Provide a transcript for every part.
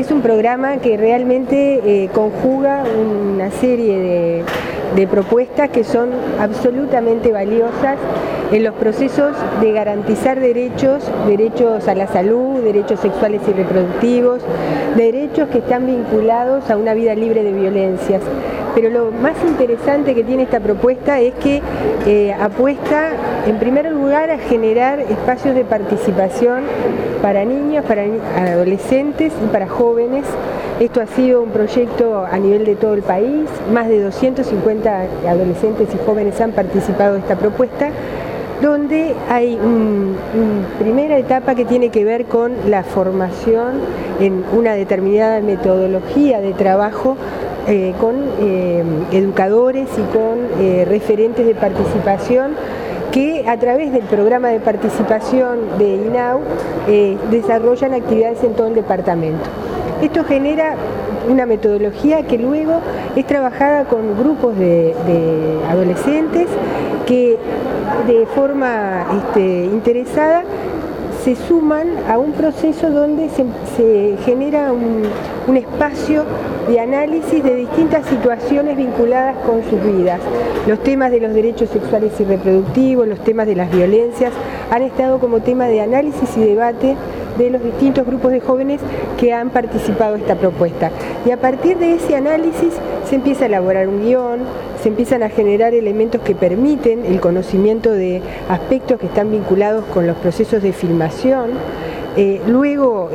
es un programa que realmente conjuga una serie de propuestas que son absolutamente valiosas en los procesos de garantizar derechos a la salud, derechos sexuales y reproductivos, derechos que están vinculados a una vida libre de violencias. Pero lo más interesante que tiene esta propuesta es que apuesta en primer lugar a generar espacios de participación para niños, para adolescentes y para jóvenes. Esto ha sido un proyecto a nivel de todo el país, más de 250 adolescentes y jóvenes han participado de esta propuesta, donde hay una primera etapa que tiene que ver con la formación en una determinada metodología de trabajo con educadores y con referentes de participación que a través del programa de participación de INAU desarrollan actividades en todo el departamento. Esto genera una metodología que luego es trabajada con grupos de adolescentes que de forma interesada se suman a un proceso donde se genera un espacio de análisis de distintas situaciones vinculadas con sus vidas. Los temas de los derechos sexuales y reproductivos, los temas de las violencias han estado como tema de análisis y debate de los distintos grupos de jóvenes que han participado en esta propuesta. Y a partir de ese análisis se empieza a elaborar un guión, se empiezan a generar elementos que permiten el conocimiento de aspectos que están vinculados con los procesos de filmación, luego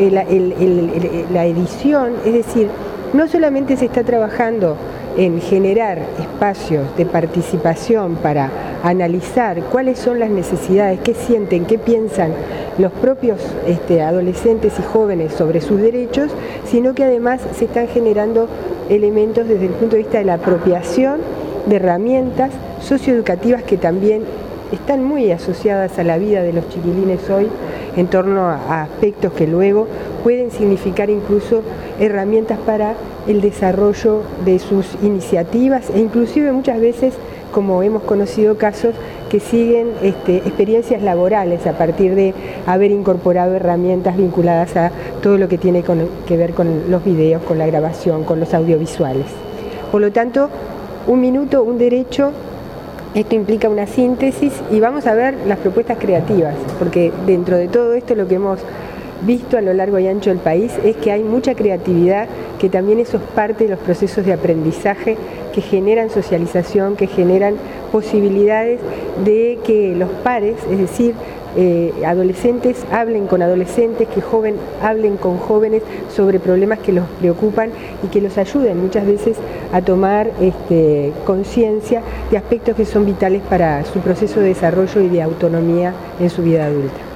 la edición, es decir, no solamente se está trabajando en generar espacios de participación para analizar cuáles son las necesidades, qué sienten, qué piensan los propios adolescentes y jóvenes sobre sus derechos, sino que además se están generando elementos desde el punto de vista de la apropiación de herramientas socioeducativas que también están muy asociadas a la vida de los chiquilines hoy en torno a aspectos que luego pueden significar incluso herramientas para el desarrollo de sus iniciativas e inclusive muchas veces, como hemos conocido casos, que siguen experiencias laborales a partir de haber incorporado herramientas vinculadas a todo lo que tiene que ver con los videos, con la grabación, con los audiovisuales. Por lo tanto, un minuto, un derecho. Esto implica una síntesis y vamos a ver las propuestas creativas, porque dentro de todo esto lo que hemos visto a lo largo y ancho del país es que hay mucha creatividad, que también eso es parte de los procesos de aprendizaje que generan socialización, que generan posibilidades de que los pares, es decir, adolescentes hablen con adolescentes, que jóvenes hablen con jóvenes sobre problemas que los preocupan y que los ayuden muchas veces a tomar conciencia de aspectos que son vitales para su proceso de desarrollo y de autonomía en su vida adulta.